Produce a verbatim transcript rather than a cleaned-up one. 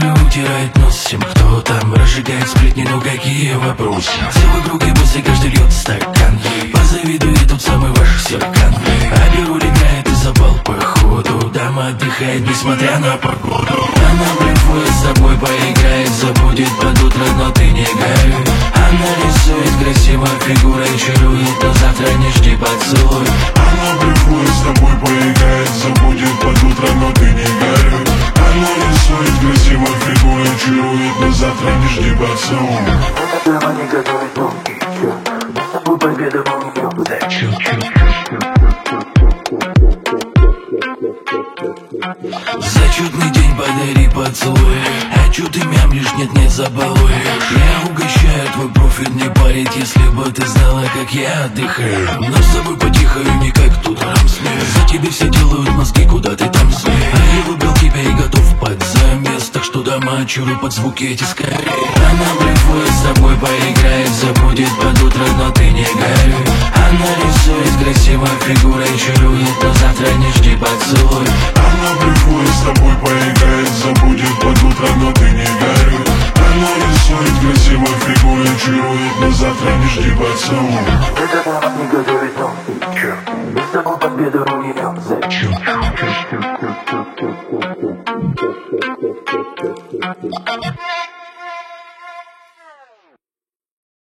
Бабуля утирает нос всем, кто там разжигает сплетни, ну какие вопросы. Все вокруг и после каждый льет стакан. Позавидуй, тут самый ваш серкан. А Беруль играет и запал походу. Дама отдыхает, несмотря на погоду. Она блефует с тобой, поиграет, забудет под утро, но ты не горюй. Она рисует красиво фигурой, чарует, но завтра не жди поцелуй. Она блефует с тобой, поиграет, забудет под утро, но ты не горюй. Она рисует красиво фигурой, чарует, но завтра не жди поцелуй. Эта дама не готовит ноги, чё? Мы с тобой победа у неё, да чё? Зачетный день подари поцелуй. А чё ты мямлишь, нет-нет забалуешь. Я угощаю твой профиль, не парить, если бы ты знала, как я отдыхаю. Но с тобой потихаю, не как тут рамсмех. За тебе все делают мозги, куда ты там смех. А я выбрал тебя и готов под замес. Так что дома чуру под звуки эти скорее. Она блефует с тобой, поиграет, забудет под утро, но ты не горюй. Она рисует красиво фигурой, чарует, но завтра не жди поцелуй. Она блефует с тобой, поиграет, забудет под утро, но ты не горюй. Она рисует красиво фигурой, чарует, но завтра не жди поцелуй. Эта дама не готовит ноги, чё? Мы с тобой победа у неё, зачем?